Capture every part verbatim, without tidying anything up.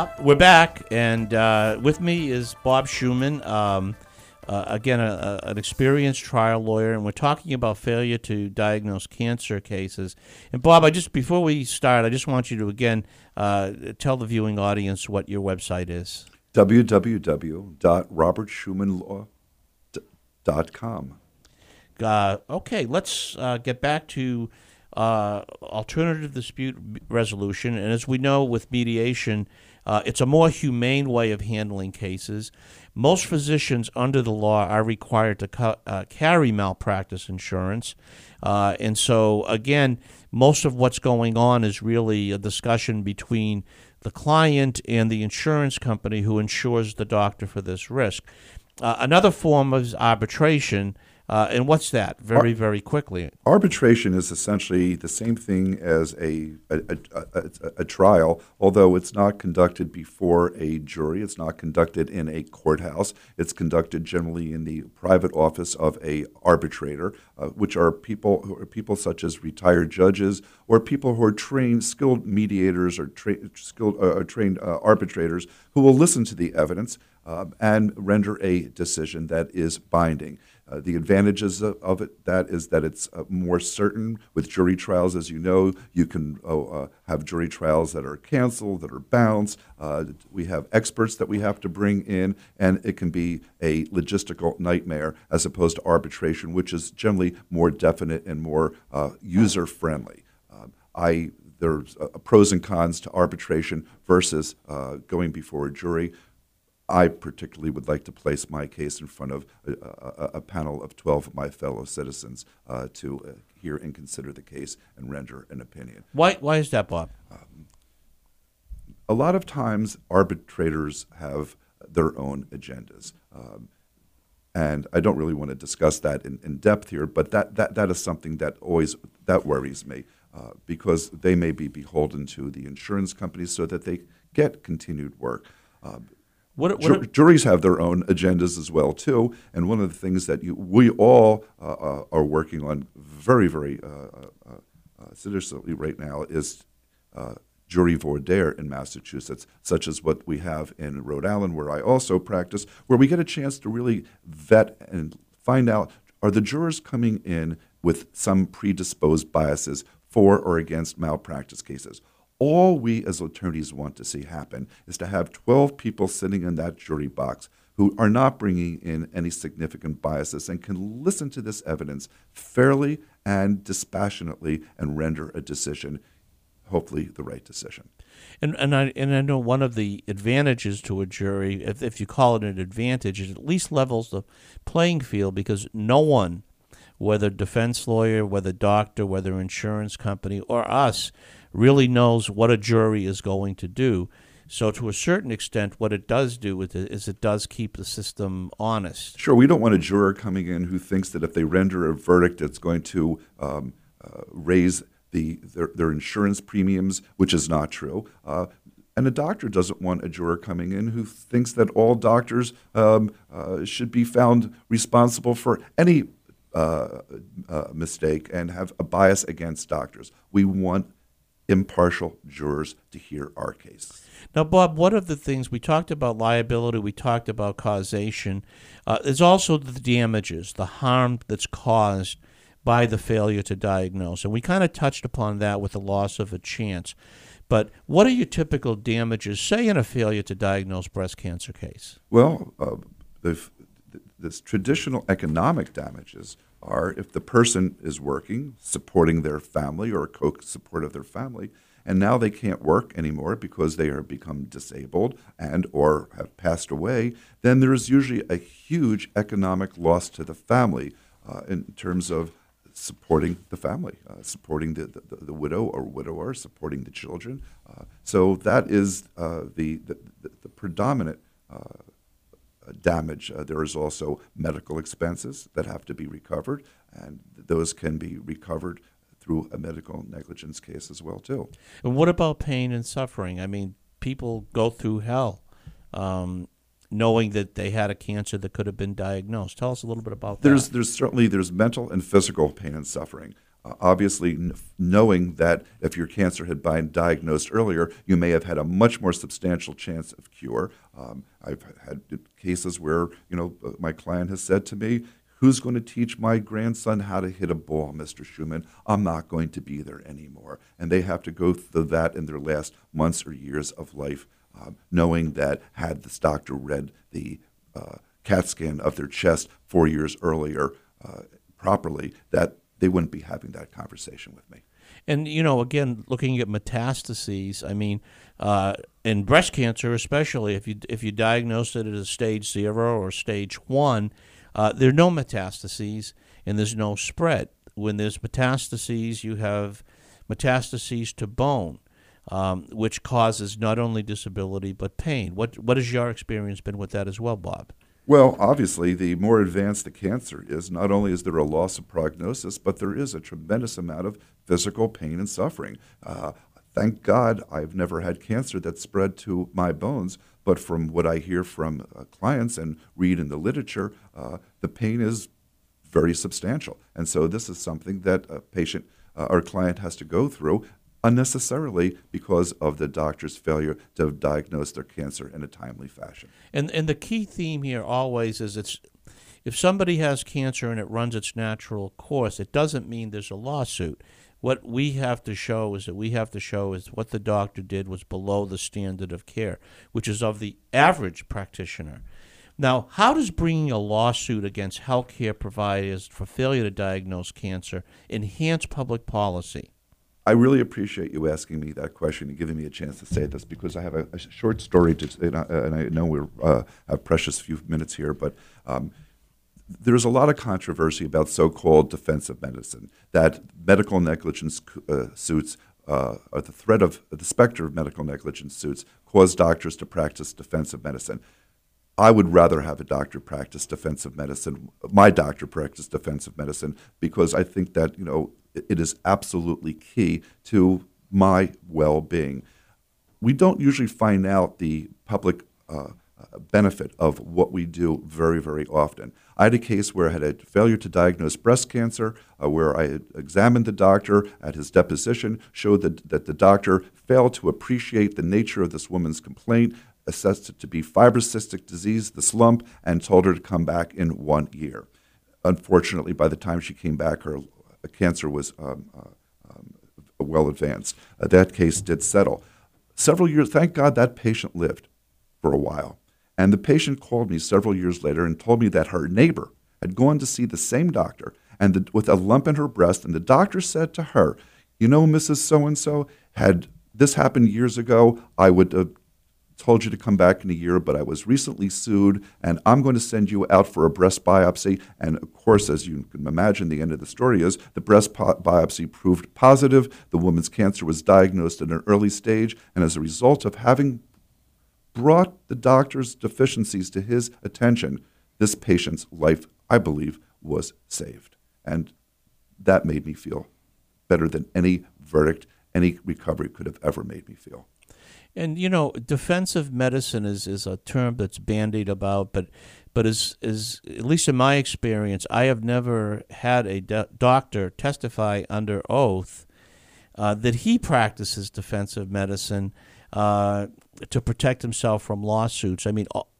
Uh, we're back, and uh, with me is Bob Schuman, um, uh, again, a, a, an experienced trial lawyer, and we're talking about failure to diagnose cancer cases. And Bob, I just before we start, I just want you to again uh, tell the viewing audience what your website is. w w w dot robert schuman law dot com. Uh, okay, let's uh, get back to uh, alternative dispute resolution. And as we know with mediation, uh, it's a more humane way of handling cases. Most physicians under the law are required to ca- uh, carry malpractice insurance. Uh, and so, again, most of what's going on is really a discussion between the client and the insurance company who insures the doctor for this risk. Uh, another form is arbitration. Uh, and what's that? Very, very quickly. Arbitration is essentially the same thing as a a, a, a a trial, although it's not conducted before a jury. It's not conducted in a courthouse. It's conducted generally in the private office of a arbitrator, uh, which are people who are people such as retired judges or people who are trained, skilled mediators or tra- skilled uh, trained uh, arbitrators who will listen to the evidence uh, and render a decision that is binding. Uh, the advantages of, of it, that is that it's uh, more certain. With jury trials, as you know, you can uh, uh, have jury trials that are canceled, that are bounced. Uh, we have experts that we have to bring in, and it can be a logistical nightmare as opposed to arbitration, which is generally more definite and more uh, user-friendly. Uh, I there's uh, pros and cons to arbitration versus uh, going before a jury. I particularly would like to place my case in front of a, a, a panel of twelve of my fellow citizens uh, to uh, hear and consider the case and render an opinion. Why, why is that, Bob? Um, a lot of times arbitrators have their own agendas. Um, and I don't really want to discuss that in, in depth here, but that, that, that is something that always that worries me uh, because they may be beholden to the insurance companies so that they get continued work. Um, What, what, Ju- juries have their own agendas as well too, and one of the things that you, we all uh, uh, are working on very, very uh, uh, uh, seriously right now is uh, jury voir dire in Massachusetts, such as what we have in Rhode Island, where I also practice, where we get a chance to really vet and find out, are the jurors coming in with some predisposed biases for or against malpractice cases? All we as attorneys want to see happen is to have twelve people sitting in that jury box who are not bringing in any significant biases and can listen to this evidence fairly and dispassionately and render a decision, hopefully the right decision. And and I and I know one of the advantages to a jury, if if you call it an advantage, is it at least levels the playing field because no one, whether defense lawyer, whether doctor, whether insurance company, or us, really knows what a jury is going to do. So to a certain extent, what it does do with it is it does keep the system honest. Sure, we don't want a juror coming in who thinks that if they render a verdict, it's going to um, uh, raise the their, their insurance premiums, which is not true. Uh, and a doctor doesn't want a juror coming in who thinks that all doctors um, uh, should be found responsible for any uh, uh, mistake and have a bias against doctors. We want impartial jurors to hear our case. Now, Bob, one of the things we talked about liability, we talked about causation. Uh, there's also the damages, the harm that's caused by the failure to diagnose. And we kind of touched upon that with the loss of a chance. But what are your typical damages, say, in a failure to diagnose breast cancer case? Well, uh, the, this traditional economic damages are if the person is working, supporting their family or a co-support of their family, and now they can't work anymore because they are become disabled and or have passed away, then there is usually a huge economic loss to the family uh, in terms of supporting the family, uh, supporting the, the, the widow or widower, supporting the children. Uh, so that is uh, the, the, the predominant uh, damage. Uh, there is also medical expenses that have to be recovered, and those can be recovered through a medical negligence case as well, too. And what about pain and suffering? I mean, people go through hell um, knowing that they had a cancer that could have been diagnosed. Tell us a little bit about there's, that. There's certainly there's mental and physical pain and suffering. Uh, obviously, n- knowing that if your cancer had been diagnosed earlier, you may have had a much more substantial chance of cure. Um, I've had cases where, you know, uh, my client has said to me, "Who's going to teach my grandson how to hit a ball, Mister Schumann? I'm not going to be there anymore." And they have to go through that in their last months or years of life, um, knowing that had this doctor read the uh, CAT scan of their chest four years earlier uh, properly, that they wouldn't be having that conversation with me. And, you know, again, looking at metastases, I mean, uh, in breast cancer especially, if you if you diagnose it as stage zero or stage one, uh, there are no metastases and there's no spread. When there's metastases, you have metastases to bone, um, which causes not only disability but pain. What What has your experience been with that as well, Bob? Well, obviously, the more advanced the cancer is, not only is there a loss of prognosis, but there is a tremendous amount of physical pain and suffering. Uh, thank God I've never had cancer that spread to my bones, but from what I hear from uh, clients and read in the literature, uh, the pain is very substantial. And so this is something that a patient uh, or client has to go through unnecessarily because of the doctor's failure to diagnose their cancer in a timely fashion. And and the key theme here always is it's if somebody has cancer and it runs its natural course, it doesn't mean there's a lawsuit. What we have to show is that we have to show is what the doctor did was below the standard of care, which is of the average practitioner. Now, how does bringing a lawsuit against healthcare providers for failure to diagnose cancer enhance public policy? I really appreciate you asking me that question and giving me a chance to say this, because I have a, a short story to, and I, and I know we uh, have precious few minutes here, but um, there's a lot of controversy about so-called defensive medicine, that medical negligence uh, suits uh, or the threat of the specter of medical negligence suits cause doctors to practice defensive medicine. I would rather have a doctor practice defensive medicine, my doctor practice defensive medicine, because I think that, you know, it is absolutely key to my well-being. We don't usually find out the public uh, benefit of what we do very, very often. I had a case where I had a failure to diagnose breast cancer, uh, where I had examined the doctor at his deposition, showed that, that the doctor failed to appreciate the nature of this woman's complaint, assessed it to be fibrocystic disease, this lump, and told her to come back in one year. Unfortunately, by the time she came back, her cancer was um, uh, um, well advanced. Uh, that case did settle. Several years, thank God that patient lived for a while. And the patient called me several years later and told me that her neighbor had gone to see the same doctor and the, with a lump in her breast, and the doctor said to her, "You know, Missus So-and-so, had this happened years ago, I would have told you to come back in a year, but I was recently sued, and I'm going to send you out for a breast biopsy." And of course, as you can imagine, the end of the story is the breast po- biopsy proved positive. The woman's cancer was diagnosed at an early stage, and as a result of having brought the doctor's deficiencies to his attention, this patient's life, I believe, was saved. And that made me feel better than any verdict, any recovery could have ever made me feel. And, you know, defensive medicine is, is a term that's bandied about, but but is, is at least in my experience, I have never had a do- doctor testify under oath uh, that he practices defensive medicine uh, to protect himself from lawsuits. I mean, all,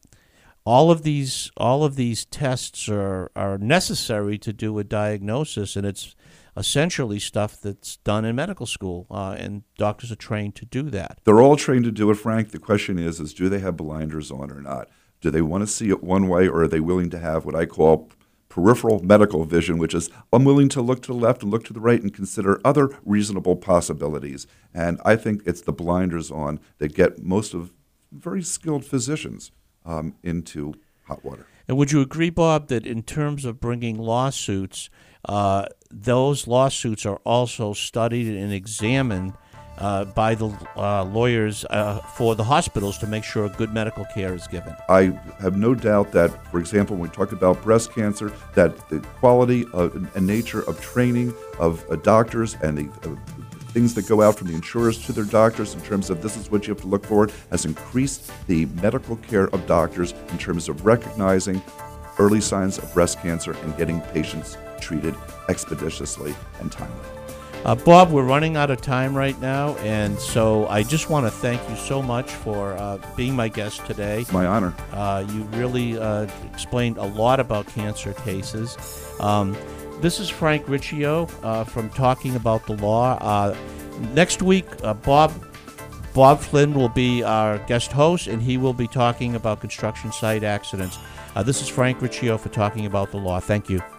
all of these all of these tests are, are necessary to do a diagnosis, and it's essentially stuff that's done in medical school, uh, and doctors are trained to do that. They're all trained to do it, Frank. The question is, is do they have blinders on or not? Do they want to see it one way, or are they willing to have what I call peripheral medical vision, which is I'm willing to look to the left and look to the right and consider other reasonable possibilities? And I think it's the blinders on that get most of very skilled physicians um, into hot water. And would you agree, Bob, that in terms of bringing lawsuits, uh, those lawsuits are also studied and examined uh, by the uh, lawyers uh, for the hospitals to make sure good medical care is given? I have no doubt that, for example, when we talk about breast cancer, that the quality of, and nature of training of uh, doctors and the uh, things that go out from the insurers to their doctors in terms of this is what you have to look for has increased the medical care of doctors in terms of recognizing early signs of breast cancer and getting patients treated expeditiously and timely. Uh, Bob, we're running out of time right now, and so I just want to thank you so much for uh, being my guest today. It's my honor. Uh, you really uh, explained a lot about cancer cases. Um, this is Frank Riccio uh, from Talking About the Law. Uh, next week, uh, Bob Bob Flynn will be our guest host, and he will be talking about construction site accidents. Uh, this is Frank Riccio for Talking About the Law. Thank you.